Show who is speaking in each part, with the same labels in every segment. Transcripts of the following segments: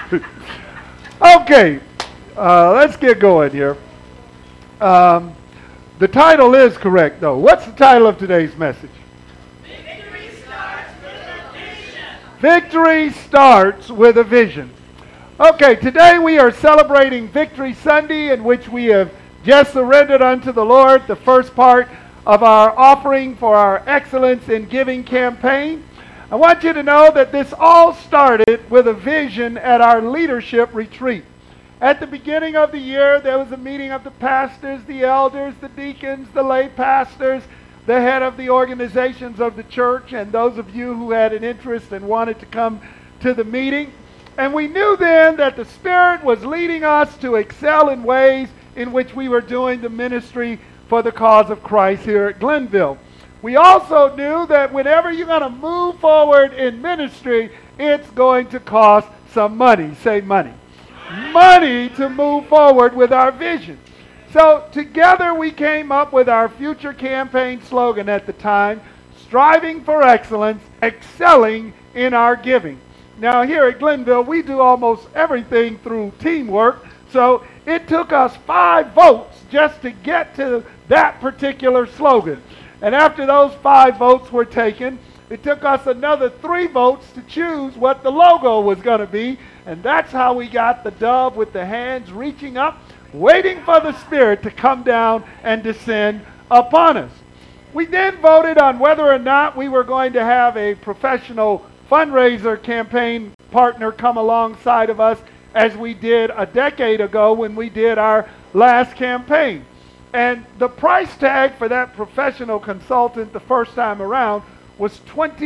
Speaker 1: Okay, let's get going here. Um, the title is correct, though. What's the title of today's message?
Speaker 2: Victory starts with a vision.
Speaker 1: Victory starts with a vision. Okay, today we are celebrating Victory Sunday, in which we have just surrendered unto the Lord the first part of our offering for our Excellence in Giving campaign. I want you to know that this all started with a vision at our leadership retreat. At the beginning of the year, there was a meeting of the pastors, the elders, the deacons, the lay pastors, the head of the organizations of the church, and those of you who had an interest and wanted to come to the meeting. And we knew then that the Spirit was leading us to excel in ways in which we were doing the ministry for the cause of Christ here at Glenville. We also knew that whenever you're going to move forward in ministry, it's going to cost some money. Say money. Money to move forward with our vision. So together we came up with our future campaign slogan at the time, striving for excellence, excelling in our giving. Now here at Glenville, we do almost everything through teamwork, so it took us 5 votes just to get to that particular slogan. And after those 5 votes were taken, it took us another 3 votes to choose what the logo was going to be, and that's how we got the dove with the hands reaching up, waiting for the Spirit to come down and descend upon us. We then voted on whether or not we were going to have a professional fundraiser campaign partner come alongside of us as we did a decade ago when we did our last campaign. And the price tag for that professional consultant the first time around was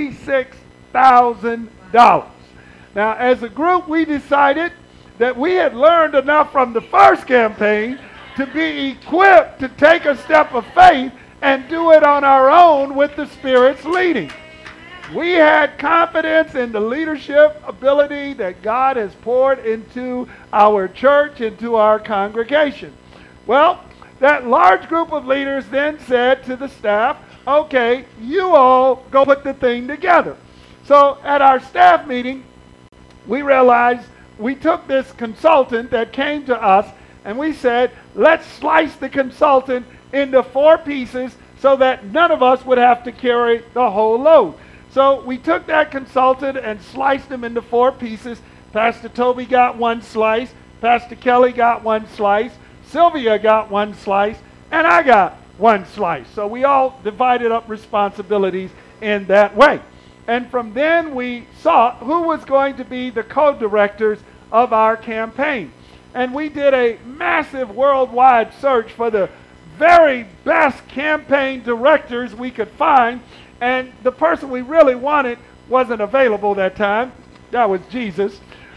Speaker 1: $26,000. Now, as a group, we decided that we had learned enough from the first campaign to be equipped to take a step of faith and do it on our own with the Spirit's leading. We had confidence in the leadership ability that God has poured into our church, into our congregation. Well, that large group of leaders then said to the staff, okay, you all go put the thing together. So at our staff meeting, we realized we took this consultant that came to us and we said, let's slice the consultant into 4 pieces so that none of us would have to carry the whole load. So we took that consultant and sliced him into 4 pieces. Pastor Toby got 1 slice, Pastor Kelly got 1 slice, Sylvia got 1 slice, and I got 1 slice. So we all divided up responsibilities in that way. And from then we saw who was going to be the co-directors of our campaign. And we did a massive worldwide search for the very best campaign directors we could find. And the person we really wanted wasn't available that time. That was Jesus.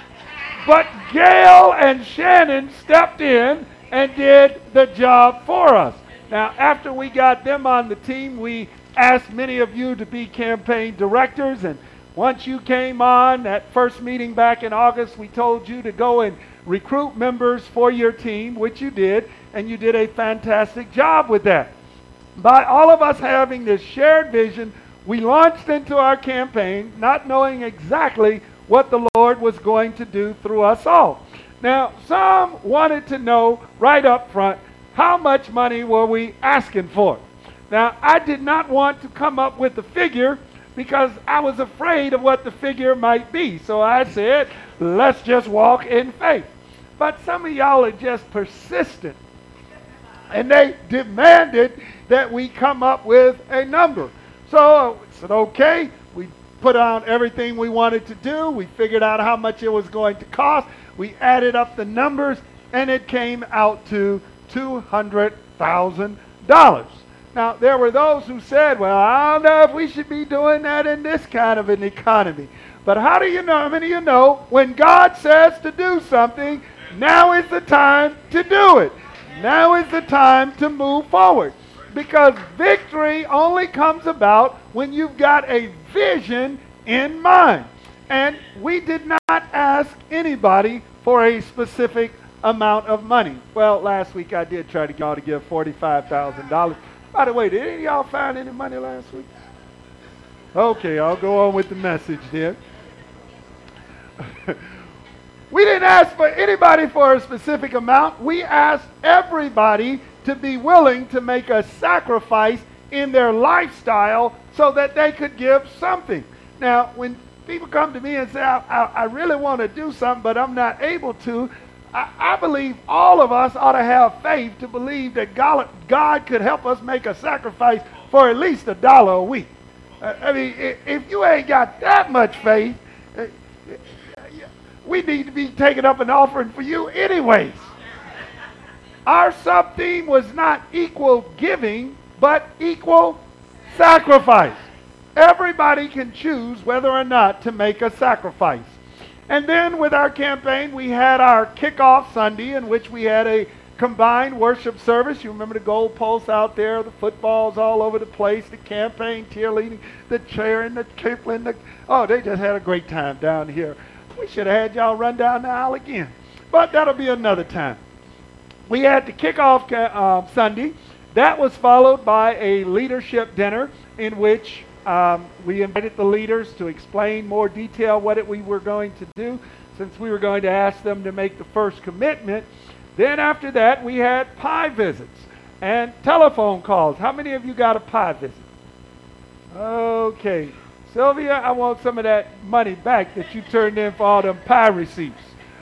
Speaker 1: But Gail and Shannon stepped in and did the job for us. Now, after we got them on the team, we asked many of you to be campaign directors, and once you came on that first meeting back in August, we told you to go and recruit members for your team, which you did, and you did a fantastic job with that. By all of us having this shared vision, we launched into our campaign, not knowing exactly what the Lord was going to do through us all. Now, some wanted to know right up front, how much money were we asking for? Now, I did not want to come up with a figure because I was afraid of what the figure might be. So I said, let's just walk in faith. But some of y'all are just persistent. And they demanded that we come up with a number. So I said, okay. We put on everything we wanted to do. We figured out how much it was going to cost. We added up the numbers, and it came out to $200,000. Now, there were those who said, well, I don't know if we should be doing that in this kind of an economy. But how do you know, how many of you know, when God says to do something, now is the time to do it. Now is the time to move forward. Because victory only comes about when you've got a vision in mind. And we did not ask anybody for a specific amount of money. Well, last week I did try to get y'all to give $45,000. By the way, did any of y'all find any money last week? Okay, I'll go on with the message then. We didn't ask for anybody for a specific amount. We asked everybody to be willing to make a sacrifice in their lifestyle so that they could give something. Now, when people come to me and say, I really want to do something, but I'm not able to, I believe all of us ought to have faith to believe that God could help us make a sacrifice for at least $1 a week. I mean, if you ain't got that much faith, we need to be taking up an offering for you anyways. Our sub-theme was not equal giving, but equal sacrifice. Everybody can choose whether or not to make a sacrifice. And then with our campaign, we had our kickoff Sunday in which we had a combined worship service. You remember the goalposts out there, the footballs all over the place, the campaign cheerleading, the cheering, the tripling. Oh, they just had a great time down here. We should have had y'all run down the aisle again. But that'll be another time. We had the kickoff Sunday. That was followed by a leadership dinner in which we invited the leaders to explain more detail what we were going to do, since we were going to ask them to make the first commitment. Then after that, we had pie visits and telephone calls. How many of you got a pie visit? Okay. Sylvia, I want some of that money back that you turned in for all them pie receipts.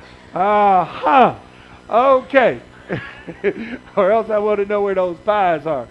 Speaker 1: Okay. Or else I want to know where those pies are.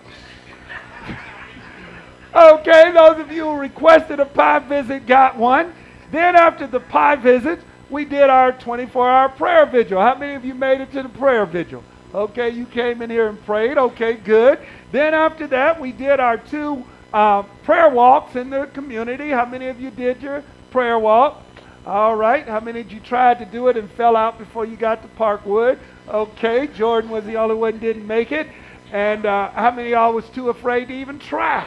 Speaker 1: Okay, those of you who requested a pie visit got one. Then after the pie visit, we did our 24-hour prayer vigil. How many of you made it to the prayer vigil? Okay, you came in here and prayed. Okay, good. Then after that, we did our 2 prayer walks in the community. How many of you did your prayer walk? All right. How many of you tried to do it and fell out before you got to Parkwood? Okay, Jordan was the only one who didn't make it. And how many of y'all was too afraid to even try?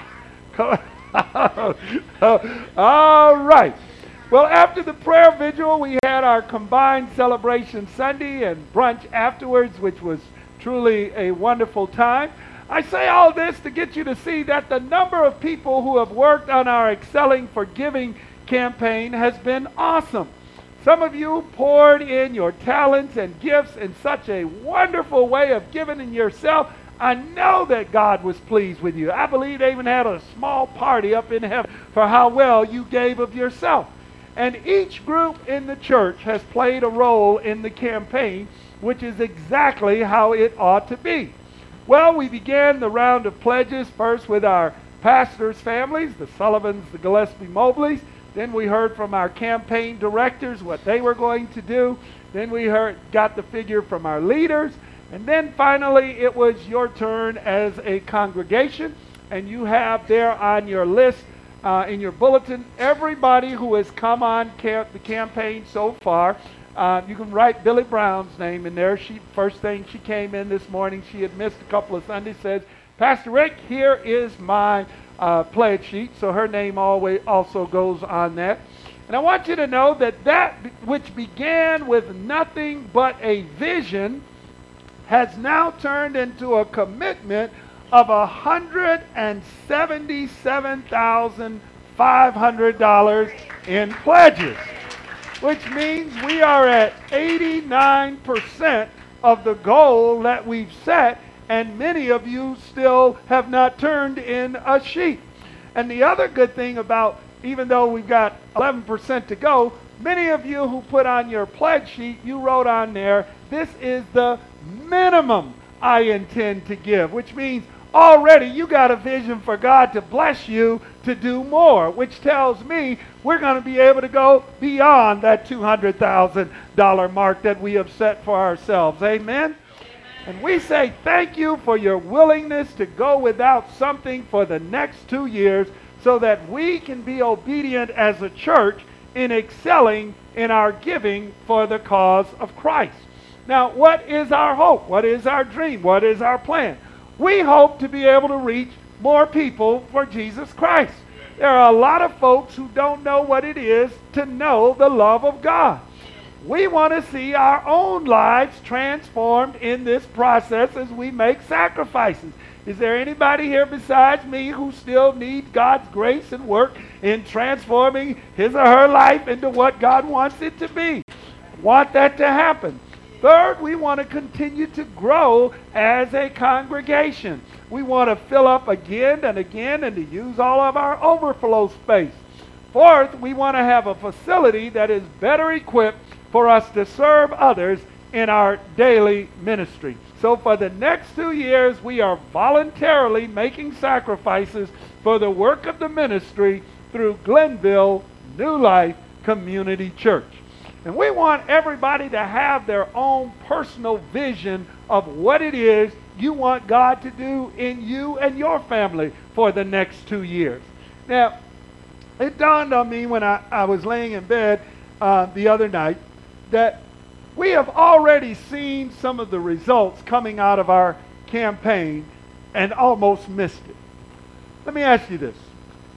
Speaker 1: All right. Well, after the prayer vigil, we had our combined celebration Sunday and brunch afterwards, which was truly a wonderful time. I say all this to get you to see that the number of people who have worked on our Excelling for Giving campaign has been awesome. Some of you poured in your talents and gifts in such a wonderful way of giving in yourself. I know that God was pleased with you. I believe they even had a small party up in heaven for how well you gave of yourself. And each group in the church has played a role in the campaign, which is exactly how it ought to be. Well, we began the round of pledges first with our pastors' families, the Sullivans, the Gillespie Mobleys. Then we heard from our campaign directors what they were going to do. Then we got the figure from our leaders. And then finally, it was your turn as a congregation. And you have there on your list, in your bulletin, everybody who has come on the campaign so far. You can write Billy Brown's name in there. First thing she came in this morning, she had missed a couple of Sundays, says, Pastor Rick, here is my pledge sheet. So her name also goes on that. And I want you to know that which began with nothing but a vision has now turned into a commitment of $177,500 in pledges, which means we are at 89% of the goal that we've set, and many of you still have not turned in a sheet. And the other good thing about, even though we've got 11% to go, many of you who put on your pledge sheet, you wrote on there, this is the minimum I intend to give, which means already you got a vision for God to bless you to do more, which tells me we're going to be able to go beyond that $200,000 mark that we have set for ourselves. Amen? And we say thank you for your willingness to go without something for the next 2 years so that we can be obedient as a church in excelling in our giving for the cause of Christ. Now, what is our hope? What is our dream? What is our plan? We hope to be able to reach more people for Jesus Christ. There are a lot of folks who don't know what it is to know the love of God. We want to see our own lives transformed in this process as we make sacrifices. Is there anybody here besides me who still needs God's grace and work in transforming his or her life into what God wants it to be? want that to happen. Third, we want to continue to grow as a congregation. We want to fill up again and again and to use all of our overflow space. Fourth, we want to have a facility that is better equipped for us to serve others in our daily ministry. So for the next 2 years, we are voluntarily making sacrifices for the work of the ministry through Glenville New Life Community Church. And we want everybody to have their own personal vision of what it is you want God to do in you and your family for the next 2 years. Now, it dawned on me when I was laying in bed the other night that we have already seen some of the results coming out of our campaign and almost missed it. Let me ask you this.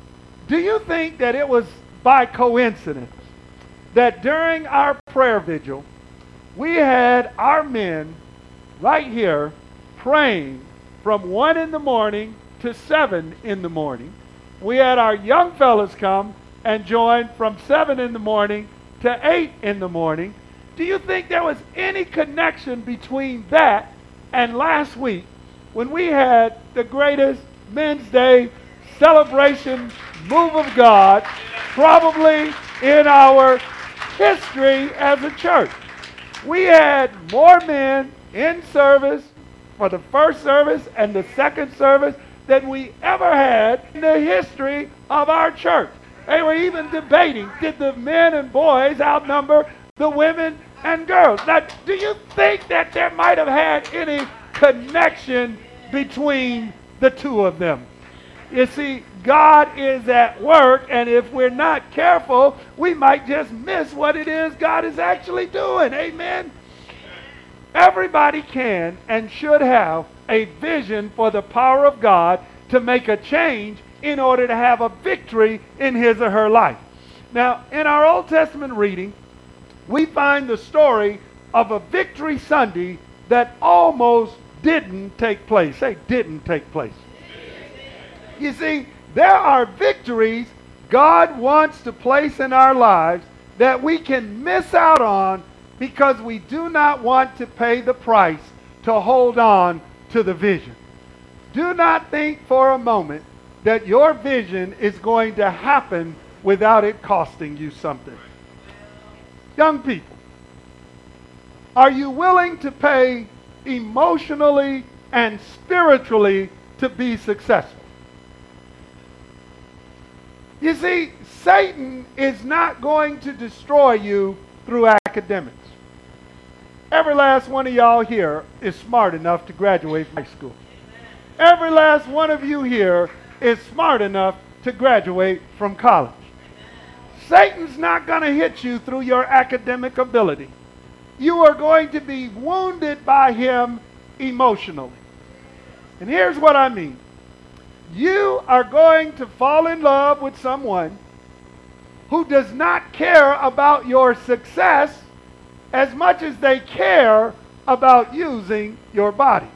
Speaker 1: Do you think that it was by coincidence that during our prayer vigil, we had our men right here praying from 1 in the morning to 7 in the morning? We had our young fellas come and join from 7 in the morning to 8 in the morning. Do you think there was any connection between that and last week when we had the greatest Men's Day celebration move of God probably in our history as a church? We had more men in service for the first service and the second service than we ever had in the history of our church. They were even debating, did the men and boys outnumber the women and girls? Now, do you think that there might have had any connection between the two of them? You see, God is at work, and if we're not careful, we might just miss what it is God is actually doing. Amen? Everybody can and should have a vision for the power of God to make a change in order to have a victory in his or her life. Now, in our Old Testament reading, we find the story of a victory Sunday that almost didn't take place. Say, didn't take place. You see, there are victories God wants to place in our lives that we can miss out on because we do not want to pay the price to hold on to the vision. Do not think for a moment that your vision is going to happen without it costing you something. Young people, are you willing to pay emotionally and spiritually to be successful? You see, Satan is not going to destroy you through academics. Every last one of y'all here is smart enough to graduate from high school. Every last one of you here is smart enough to graduate from college. Satan's not going to hit you through your academic ability. You are going to be wounded by him emotionally. And here's what I mean. You are going to fall in love with someone who does not care about your success as much as they care about using your body.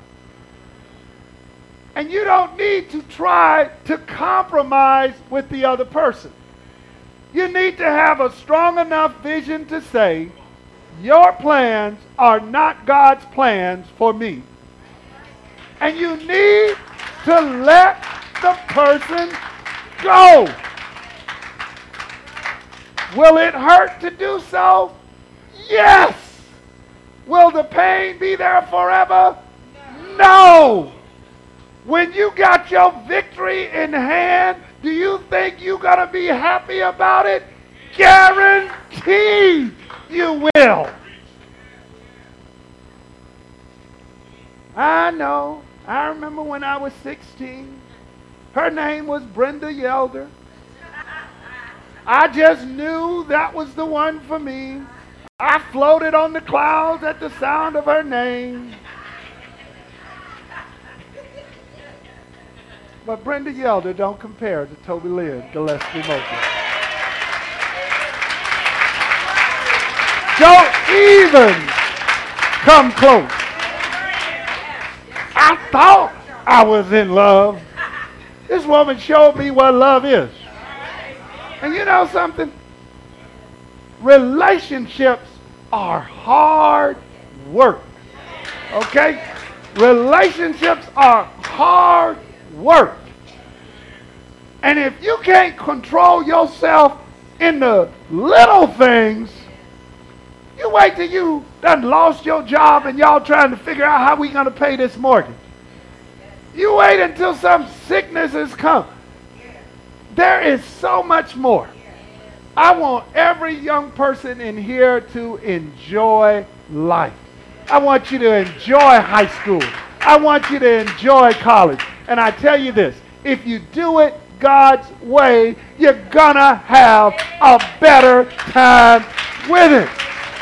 Speaker 1: And you don't need to try to compromise with the other person. You need to have a strong enough vision to say, your plans are not God's plans for me. And you need to let the person go. Will it hurt to do so? Yes. Will the pain be there forever? No. When you got your victory in hand, do you think you're going to be happy about it? Guaranteed you will. I know. I remember when I was 16. Her name was Brenda Yelder. I just knew that was the one for me. I floated on the clouds at the sound of her name. But Brenda Yelder don't compare to Toby Lynn Gillespie Mosley. Don't even come close. I thought I was in love. This woman showed me what love is. And you know something? Relationships are hard work. Okay? Relationships are hard work. And if you can't control yourself in the little things, you wait till you done lost your job and y'all trying to figure out how we going to pay this mortgage. You wait until some sickness has come. There is so much more. I want every young person in here to enjoy life. I want you to enjoy high school. I want you to enjoy college. And I tell you this, if you do it God's way, you're gonna have a better time with it.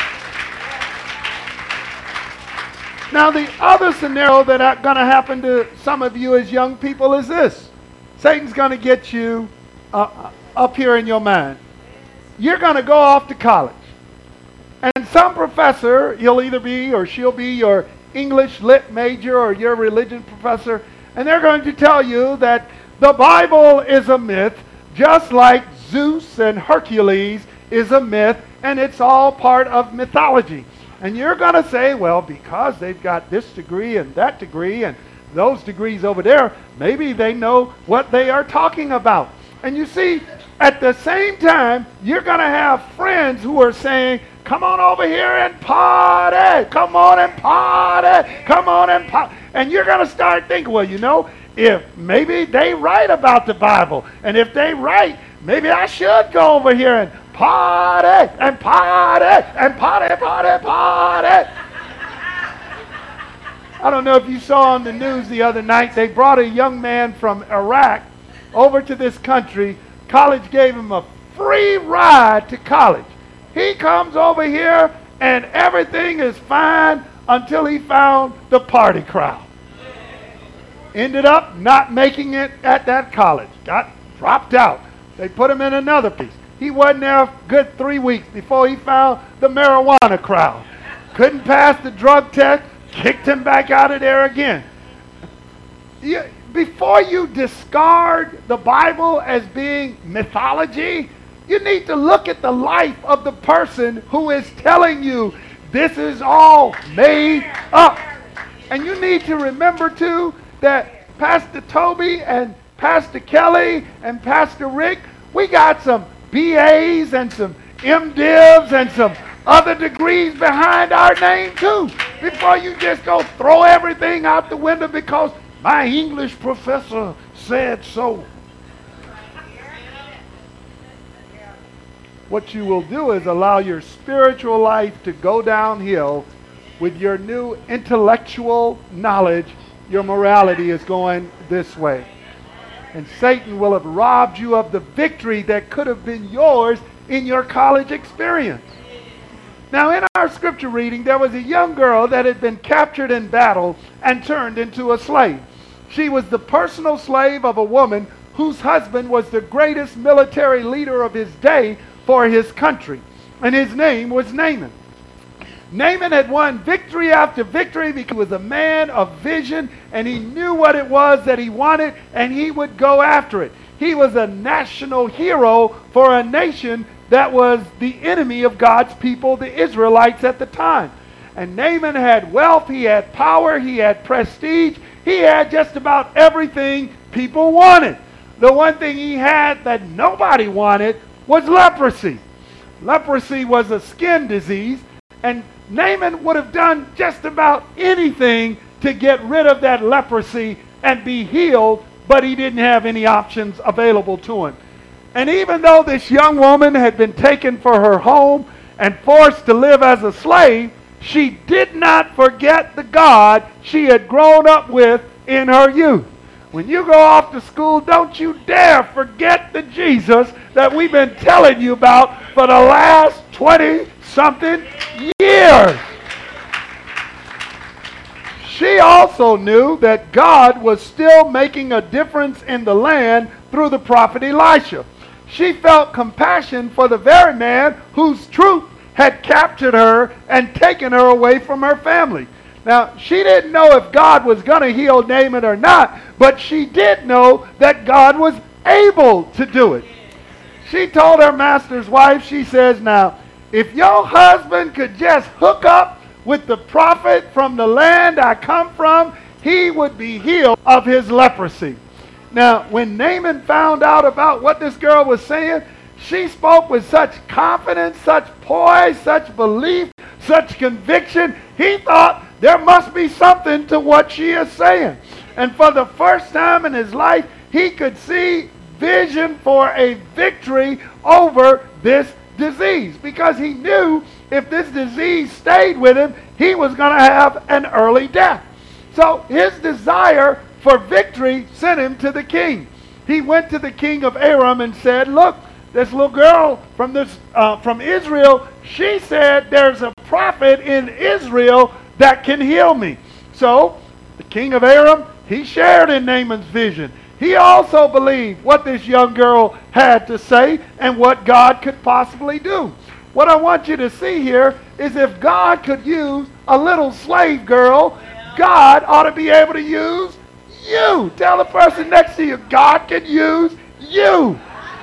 Speaker 1: Now, the other scenario that's going to happen to some of you as young people is this. Satan's going to get you up here in your mind. You're going to go off to college. And some professor, he'll either be or she'll be your English lit major or your religion professor, and they're going to tell you that the Bible is a myth, just like Zeus and Hercules is a myth, and it's all part of mythology. And you're going to say, well, because they've got this degree and that degree and those degrees over there, maybe they know what they are talking about. And you see, at the same time, you're going to have friends who are saying, come on over here and party. Come on and party. Come on and party. And you're going to start thinking, well, you know, if maybe they write about the Bible, and if they write, maybe I should go over here and party and party and party, party, party. I don't know if you saw on the news the other night, they brought a young man from Iraq over to this country. College gave him a free ride to college. He comes over here and everything is fine until he found the party crowd. Ended up not making it at that college. Got dropped out. They put him in another piece. He wasn't there a good 3 weeks before he found the marijuana crowd. Couldn't pass the drug test, kicked him back out of there again. Before you discard the Bible as being mythology, you need to look at the life of the person who is telling you this is all made up. And you need to remember too that Pastor Toby and Pastor Kelly and Pastor Rick, we got some BAs and some MDivs and some other degrees behind our name too. Before you just go throw everything out the window because my English professor said so. What you will do is allow your spiritual life to go downhill with your new intellectual knowledge. Your morality is going this way. And Satan will have robbed you of the victory that could have been yours in your college experience. Now, in our scripture reading, there was a young girl that had been captured in battle and turned into a slave. She was the personal slave of a woman whose husband was the greatest military leader of his day for his country, and his name was Naaman. Naaman had won victory after victory because he was a man of vision, and he knew what it was that he wanted, and he would go after it. He was a national hero for a nation that was the enemy of God's people, the Israelites at the time. And Naaman had wealth, he had power, he had prestige, he had just about everything people wanted. The one thing he had that nobody wanted was leprosy. Leprosy was a skin disease, and Naaman would have done just about anything to get rid of that leprosy and be healed, but he didn't have any options available to him. And even though this young woman had been taken for her home and forced to live as a slave, she did not forget the God she had grown up with in her youth. When you go off to school, don't you dare forget the Jesus that we've been telling you about for the last 20-something years. She also knew that God was still making a difference in the land through the prophet Elisha. She felt compassion for the very man whose truth had captured her and taken her away from her family. Now, she didn't know if God was going to heal Naaman or not, but she did know that God was able to do it. She told her master's wife, she says, now, if your husband could just hook up with the prophet from the land I come from, he would be healed of his leprosy. Now, when Naaman found out about what this girl was saying, she spoke with such confidence, such poise, such belief, such conviction. He thought there must be something to what she is saying. And for the first time in his life, he could see vision for a victory over this disease, because he knew if this disease stayed with him, he was going to have an early death. So his desire for victory sent him to the king. He went to the king of Aram and said, look, this little girl from Israel, she said there's a prophet in Israel that can heal me. So the king of Aram, he shared in Naaman's vision. He also believed what this young girl had to say and what God could possibly do. What I want you to see here is if God could use a little slave girl, God ought to be able to use you. Tell the person next to you, God can use you.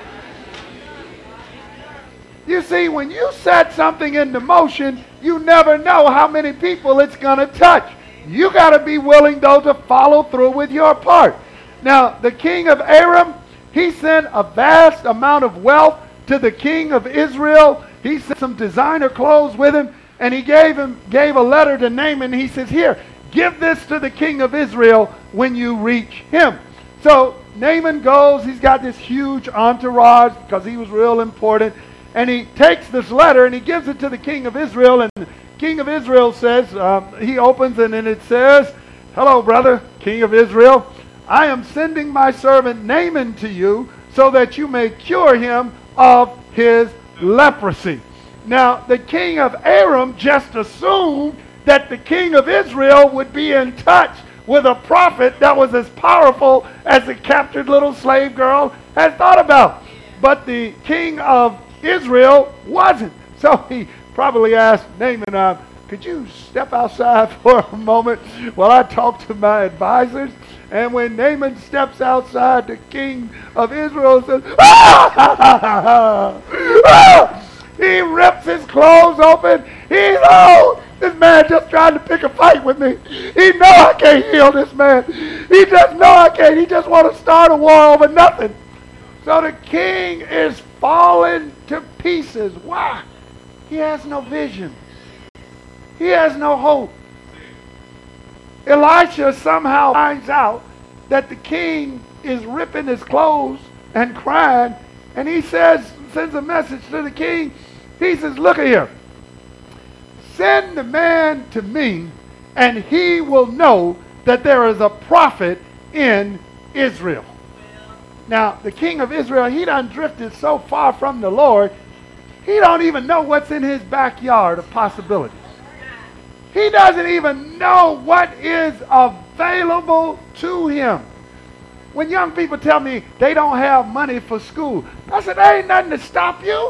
Speaker 1: You see, when you set something into motion, you never know how many people it's going to touch. You got to be willing, though, to follow through with your part. Now, the king of Aram, he sent a vast amount of wealth to the king of Israel. He sent some designer clothes with him, and he gave a letter to Naaman. He says, here, give this to the king of Israel when you reach him. So Naaman goes. He's got this huge entourage because he was real important. And he takes this letter and he gives it to the king of Israel. And the king of Israel says, he opens and then it says, hello, brother, king of Israel. I am sending my servant Naaman to you so that you may cure him of his leprosy. Now, the king of Aram just assumed that the king of Israel would be in touch with a prophet that was as powerful as the captured little slave girl had thought about. But the king of Israel wasn't. So he probably asked Naaman, could you step outside for a moment while I talk to my advisors? And when Naaman steps outside, the king of Israel says, he rips his clothes open. He's, this man just trying to pick a fight with me. He know I can't heal this man. He just know I can't. He just want to start a war over nothing. So the king is falling to pieces. Why? He has no vision. He has no hope. Elisha somehow finds out that the king is ripping his clothes and crying, and he sends a message to the king. He says, look at here. Send the man to me, and he will know that there is a prophet in Israel. Now, the king of Israel, he done drifted so far from the Lord, he don't even know what's in his backyard of possibilities. He doesn't even know what is available to him. When young people tell me they don't have money for school, I said, there ain't nothing to stop you.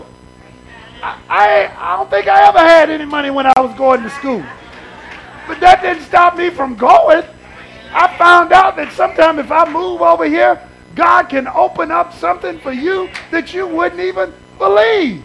Speaker 1: I don't think I ever had any money when I was going to school. But that didn't stop me from going. I found out that sometimes if I move over here, God can open up something for you that you wouldn't even believe.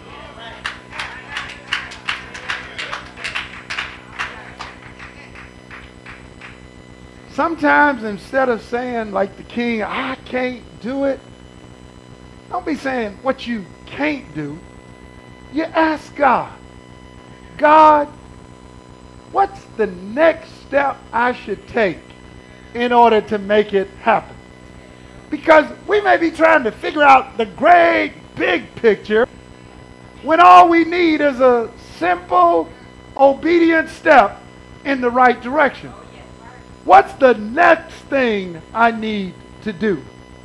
Speaker 1: Sometimes instead of saying like the king, I can't do it, don't be saying what you can't do. You ask God, God, what's the next step I should take in order to make it happen? Because we may be trying to figure out the great big picture when all we need is a simple, obedient step in the right direction. What's the next thing I need to do?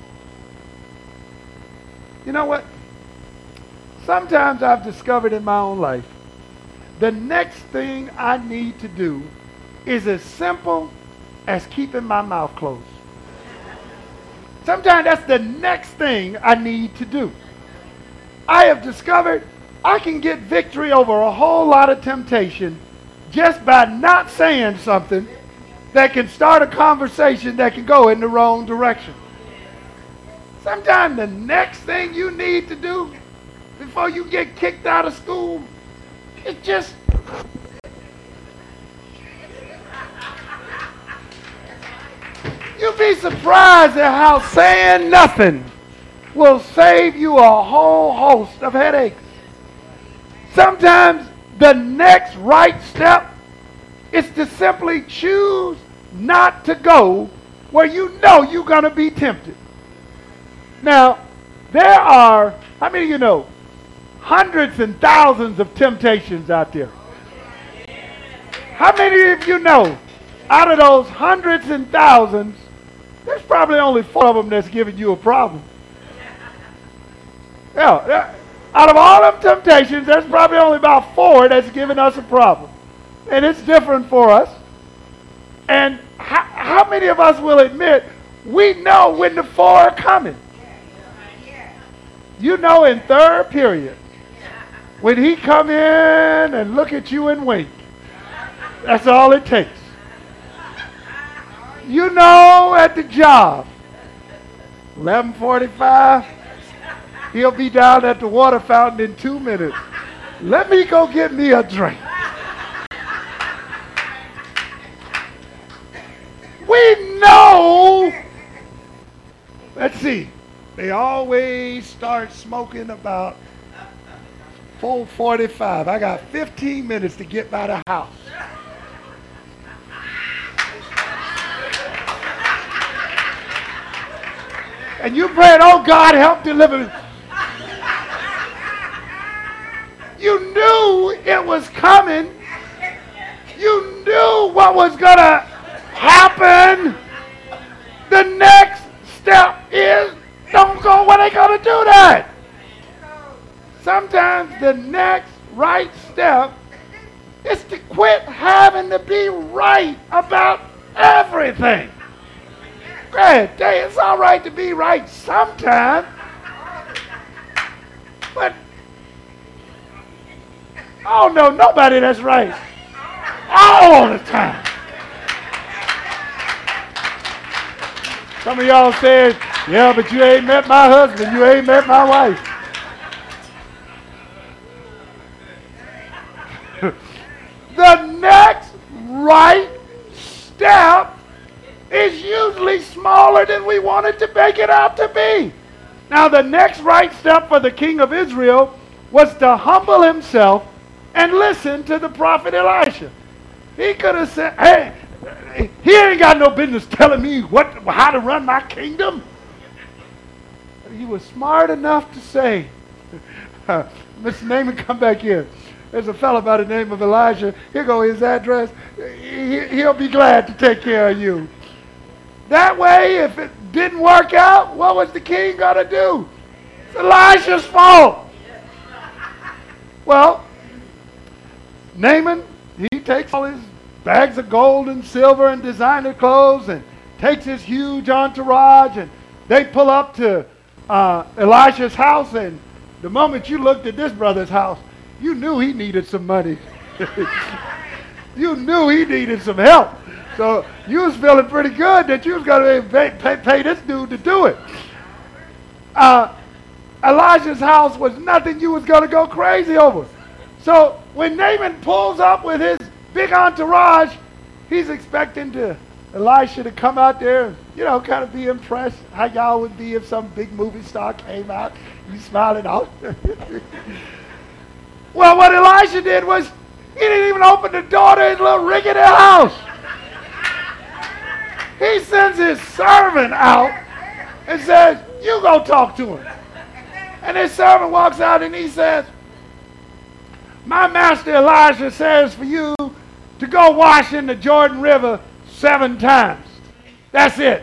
Speaker 1: You know what? Sometimes I've discovered in my own life, the next thing I need to do is as simple as keeping my mouth closed. Sometimes that's the next thing I need to do. I have discovered I can get victory over a whole lot of temptation just by not saying something that can start a conversation that can go in the wrong direction. Sometimes the next thing you need to do before you get kicked out of school It's just, you'd be surprised at how saying nothing will save you a whole host of headaches. Sometimes the next right step is to simply choose not to go where you know you're going to be tempted. Now, there are, how many of you know, hundreds and thousands of temptations out there? How many of you know, out of those hundreds and thousands, there's probably only 4 of them that's giving you a problem? Yeah, out of all them temptations, there's probably only about 4 that's giving us a problem. And it's different for us. And how many of us will admit we know when the 4 are coming? You know, in third period, when he come in and look at you and wink, that's all it takes. You know, at the job, 11:45, he'll be down at the water fountain in 2 minutes. Let me go get me a drink. We know. Let's see. They always start smoking about 4:45. I got 15 minutes to get by the house. And you praying, oh God, help deliver me. You knew it was coming. You knew what was going to happen. The next step is don't go where they're going to do that. Sometimes the next right step is to quit having to be right about everything. Go ahead, it's all right to be right sometimes, but I don't know nobody that's right all the time. Some of y'all said, yeah, but you ain't met my husband, you ain't met my wife. The next right step is usually smaller than we want it to make it out to be. Now, the next right step for the king of Israel was to humble himself and listen to the prophet Elisha. He could have said, hey, he ain't got no business telling me how to run my kingdom. But he was smart enough to say, Mr. Naaman, come back here. There's a fellow by the name of Elijah. Here go his address. He'll be glad to take care of you. That way, if it didn't work out, what was the king going to do? It's Elisha's fault. Well, Naaman, he takes all his bags of gold and silver and designer clothes and takes his huge entourage, and they pull up to Elisha's house, and the moment you looked at this brother's house, you knew he needed some money. You knew he needed some help. So you was feeling pretty good that you was going to pay this dude to do it. Elijah's house was nothing you was going to go crazy over. So when Naaman pulls up with his big entourage, he's expecting Elisha to come out there and, kind of be impressed how y'all would be if some big movie star came out. You smiling out. Well, what Elisha did was he didn't even open the door to his little rickety house. He sends his servant out and says, you go talk to him. And his servant walks out and he says, my master Elijah says for you to go wash in the Jordan River 7 times. That's it.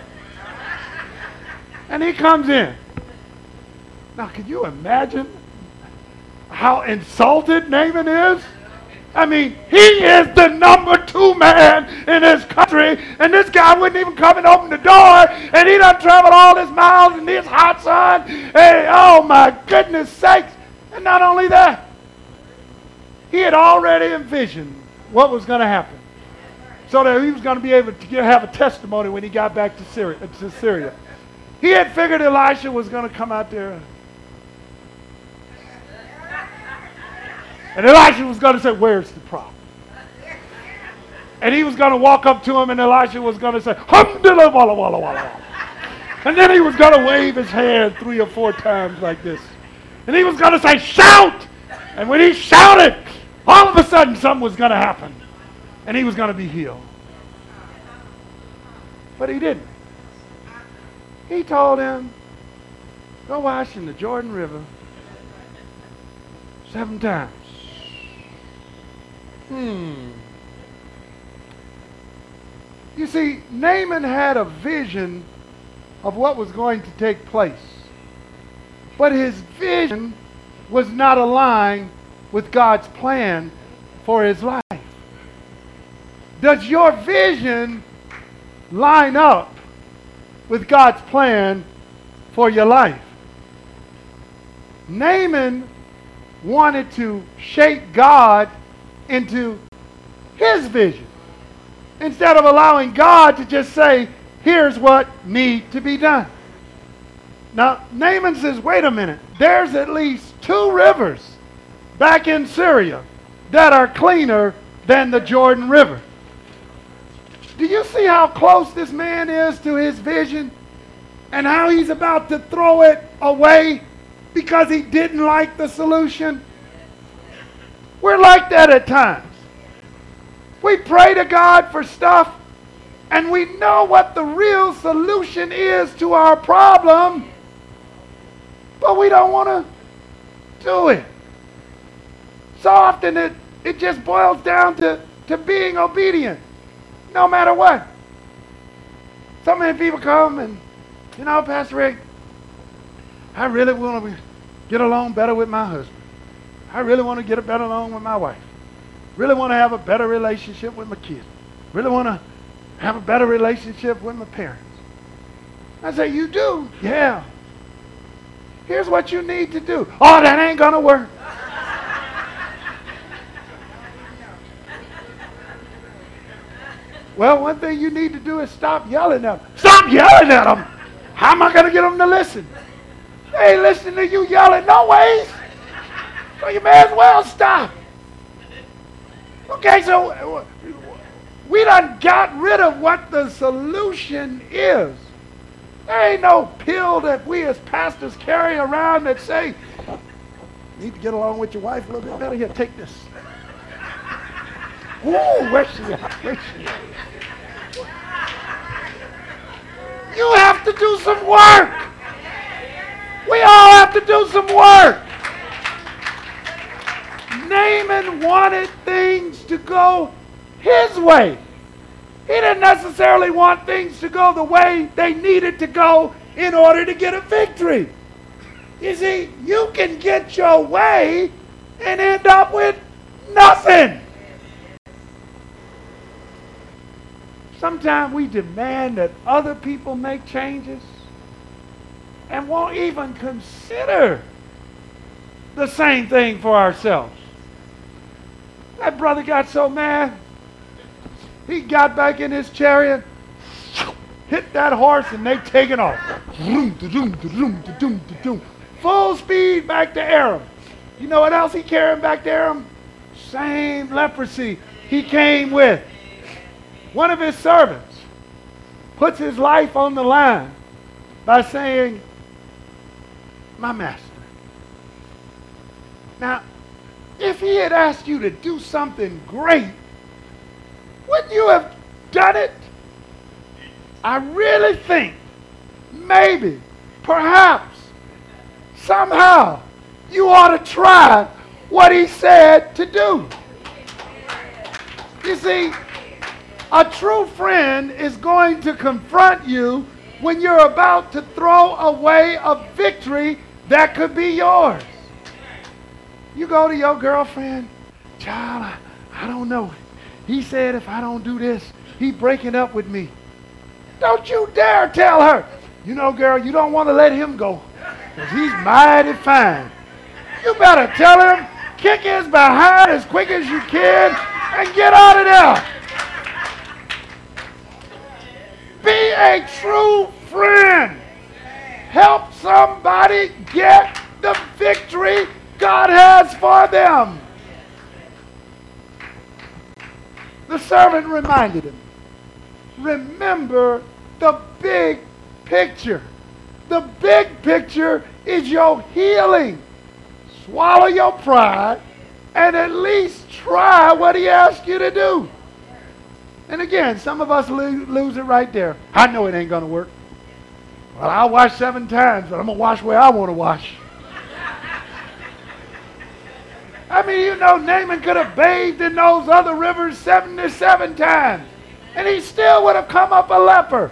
Speaker 1: And he comes in. Now, can you imagine how insulted Naaman is? I mean, he is the number 2 man in his country, and this guy wouldn't even come and open the door, and he done traveled all this miles in this hot sun. Hey, oh my goodness sakes. And not only that, he had already envisioned what was going to happen, so that he was going to be able to have a testimony when he got back to Syria. He had figured Elisha was going to come out there. And Elisha was going to say, where's the problem? And he was going to walk up to him, and Elisha was going to say, Humdulillah, walla, walla, walla. And then he was going to wave his hand 3 or 4 times like this. And he was going to say, shout! And when he shouted, all of a sudden something was going to happen. And he was going to be healed. But he didn't. He told him, go wash in the Jordan River 7 times. You see, Naaman had a vision of what was going to take place. But his vision was not aligned with God's plan for his life. Does your vision line up with God's plan for your life? Naaman wanted to shape God into his vision instead of allowing God to just say, here's what needs to be done. Now, Naaman says, wait a minute, there's at least 2 rivers back in Syria that are cleaner than the Jordan River. Do you see how close this man is to his vision and how he's about to throw it away because he didn't like the solution? We're like that at times. We pray to God for stuff and we know what the real solution is to our problem, but we don't want to do it. So often it just boils down to being obedient, no matter what. So many people come and, Pastor Rick, I really want to get along better with my husband. I really want to get better along with my wife. Really want to have a better relationship with my kids. Really want to have a better relationship with my parents. I say, you do? Yeah. Here's what you need to do. Oh, that ain't going to work. Well, one thing you need to do is stop yelling at them. Stop yelling at them. How am I going to get them to listen? They ain't listening to you yelling no ways. So you may as well stop. Okay, so we done got rid of what the solution is. There ain't no pill that we as pastors carry around that say, you need to get along with your wife a little bit better. Here, take this. Ooh, where's she at? Where's she at? You have to do some work. We all have to do some work. Naaman wanted things to go his way. He didn't necessarily want things to go the way they needed to go in order to get a victory. You see, you can get your way and end up with nothing. Sometimes we demand that other people make changes and won't even consider the same thing for ourselves. That brother got so mad, he got back in his chariot, hit that horse, and they taken off. Full speed back to Aram. You know what else he carried back to Aram? Same leprosy he came with. One of his servants puts his life on the line by saying, my master. Now, if he had asked you to do something great, wouldn't you have done it? I really think, maybe, perhaps, somehow, you ought to try what he said to do. You see, a true friend is going to confront you when you're about to throw away a victory that could be yours. You go to your girlfriend, child, I don't know. He said if I don't do this, he's breaking up with me. Don't you dare tell her, you know, girl, you don't want to let him go because he's mighty fine. You better tell him, kick his behind as quick as you can and get out of there. Be a true friend. Help somebody get the victory God has for them. The servant reminded him, remember the big picture. The big picture is your healing. Swallow your pride and at least try what he asked you to do. And again, some of us lose it right there. I know it ain't going to work. Well, I'll wash 7 times, but I'm going to wash where I want to wash. I mean, you know, Naaman could have bathed in those other rivers 77 times, and he still would have come up a leper.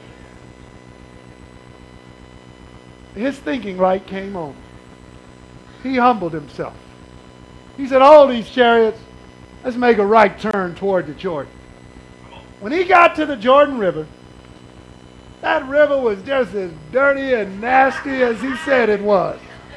Speaker 1: His thinking light came on. He humbled himself. He said, hold these chariots. Let's make a right turn toward the Jordan. When he got to the Jordan River, that river was just as dirty and nasty as he said it was.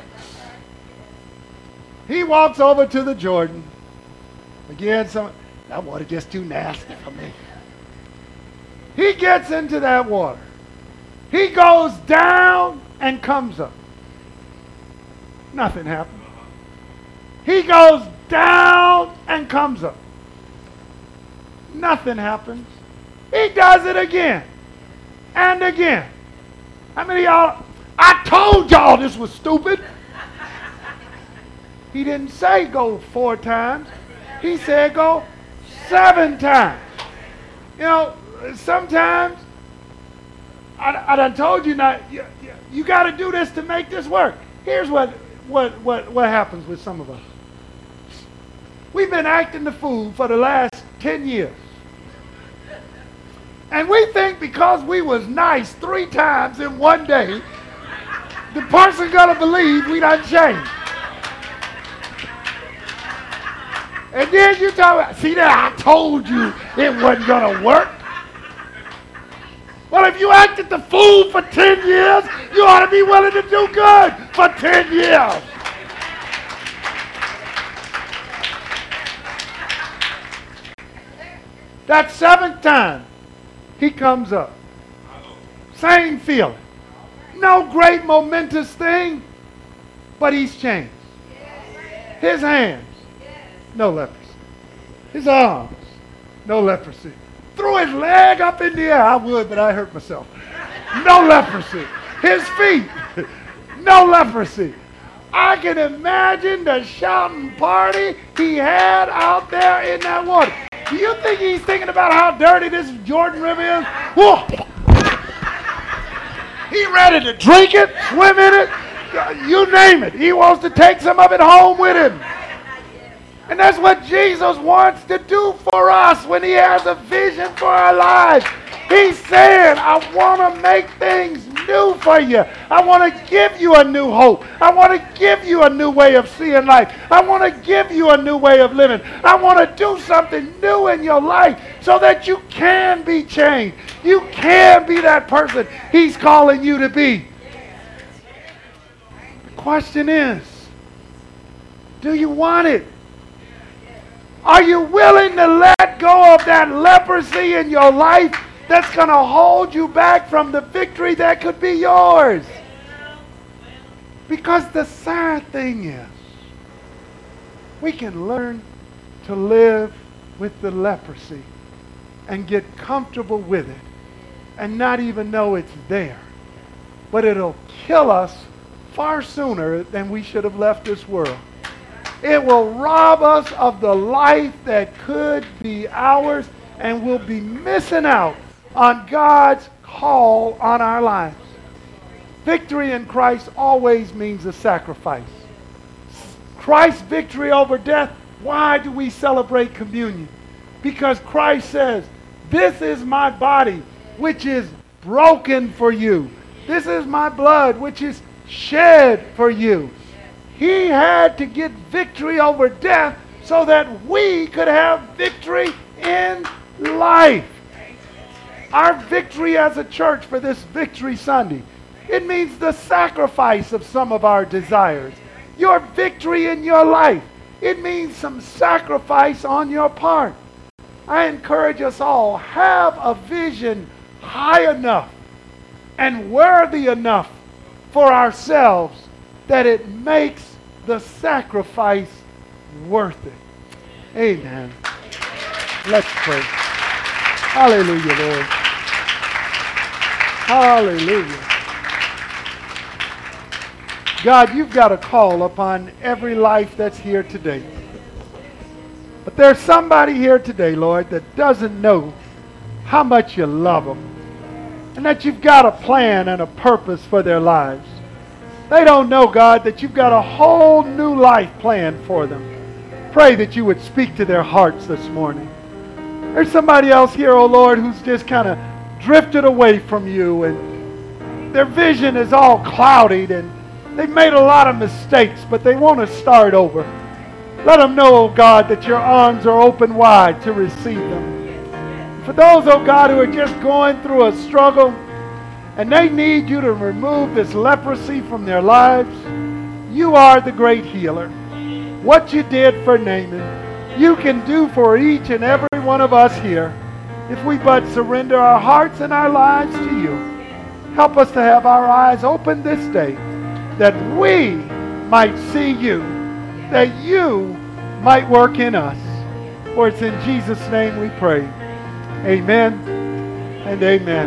Speaker 1: He walks over to the Jordan. Again, that water just too nasty for me. He gets into that water. He goes down and comes up. Nothing happened. He goes down and comes up. Nothing happens. He does it again and again. How many of y'all? I told y'all this was stupid. He didn't say go 4 times. He said go 7 times. You know, sometimes I done told you not. You got to do this to make this work. Here's what happens with some of us. We've been acting the fool for the last 10 years. And we think because we was nice 3 times in one day, the person gonna believe we done changed. And then you talk about, see that I told you it wasn't gonna work. Well, if you acted the fool for 10 years, you ought to be willing to do good for 10 years. That 7th time, he comes up. Same feeling. No great momentous thing, but he's changed. His hands, no leprosy. His arms, no leprosy. Threw his leg up in the air. I would, but I hurt myself. No leprosy. His feet, no leprosy. I can imagine the shouting party he had out there in that water. Do you think he's thinking about how dirty this Jordan River is? Whoa. He ready to drink it, swim in it, you name it. He wants to take some of it home with him. And that's what Jesus wants to do for us when he has a vision for our lives. He's saying, I want to make things new for you. I want to give you a new hope. I want to give you a new way of seeing life. I want to give you a new way of living. I want to do something new in your life so that you can be changed. You can be that person he's calling you to be. The question is, do you want it? Are you willing to let go of that leprosy in your life that's going to hold you back from the victory that could be yours? Because the sad thing is, we can learn to live with the leprosy and get comfortable with it and not even know it's there. But it'll kill us far sooner than we should have left this world. It will rob us of the life that could be ours, and we'll be missing out on God's call on our lives. Victory in Christ always means a sacrifice. Christ's victory over death, why do we celebrate communion? Because Christ says, this is my body, which is broken for you. This is my blood, which is shed for you. He had to get victory over death so that we could have victory in life. Our victory as a church for this Victory Sunday, it means the sacrifice of some of our desires. Your victory in your life, it means some sacrifice on your part. I encourage us all, have a vision high enough and worthy enough for ourselves that it makes the sacrifice worth it. Amen. Let's pray. Hallelujah, Lord. Hallelujah. God, you've got a call upon every life that's here today. But there's somebody here today, Lord, that doesn't know how much you love them and that you've got a plan and a purpose for their lives. They don't know, God, that you've got a whole new life planned for them. Pray that you would speak to their hearts this morning. There's somebody else here, oh Lord, who's just kind of drifted away from you and their vision is all clouded and they've made a lot of mistakes, but they want to start over. Let them know, oh God, that your arms are open wide to receive them. For those, oh God, who are just going through a struggle and they need you to remove this leprosy from their lives, you are the great healer. What you did for Naaman, you can do for each and every one of us here if we but surrender our hearts and our lives to you. Help us to have our eyes open this day that we might see you, that you might work in us. For it's in Jesus' name we pray. Amen and amen.